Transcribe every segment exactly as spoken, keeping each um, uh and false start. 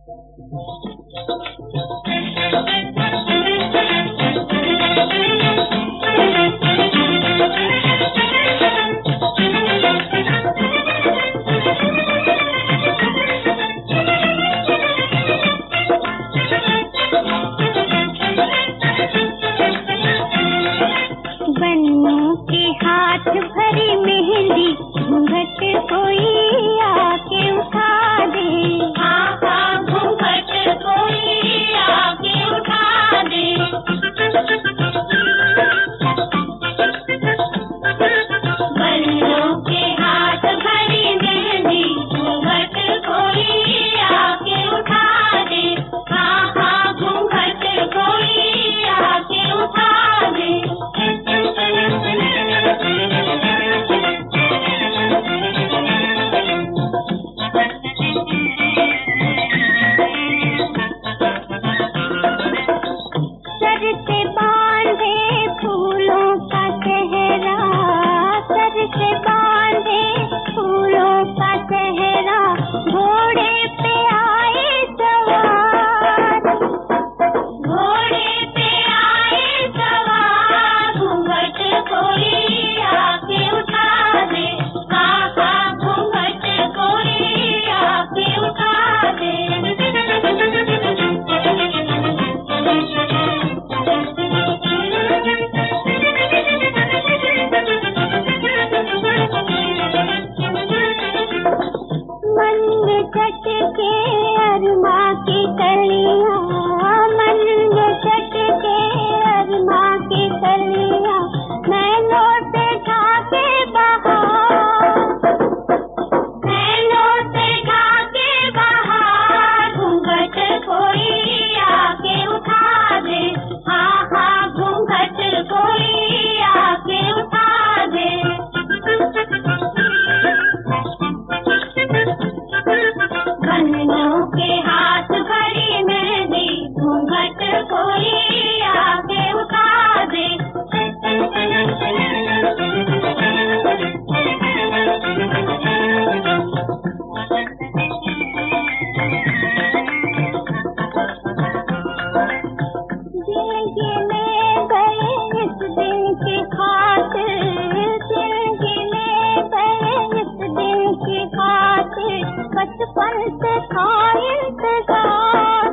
बन्नों के हाथ भरी मेहंदी, घूंघट कोई आके उठा दे। हाँ हाँ घूंघट कोई आके उठा दे। बन्नों के हाथ भरी मेहंदी, घूंघट कोई आके उठा दे। हाँ हाँ घूंघट कोई आके उठा दे। सर से बांधे फूलों का सेहरा, सर से बांधे फूलों का सेहरा, घोड़े पे आए सवार, घोड़े पे आए सवार, घूंघट कोई आके उठा दे। हाँ हाँ घूंघट कोई आके उठा दे। मन में कट के अरमा की कलियां, मन में कट के अरमा की कलियां, नैनों से ढाके बहार, नैनों से ढाके बहार, घूंघट कोई आके उठा दे। हाँ हाँ घूंघट कोई आके उठा दे। बन्नों के हाथ भरी मेहंदी, घूंघट कोई आके उठा दे। जिंदगी में गए इस दिन की खातिर, जिंदगी में गए इस दिन की खातिर, बचपन से था इंतजार,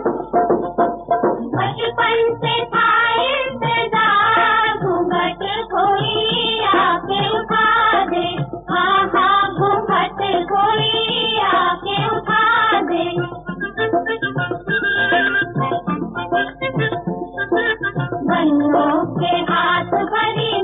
बचपन से था इंतजार, घूंघट कोई आके उठा दे। हाँ हाँ घूंघट कोई आके उठा दे। बन्नों के हाथ भरी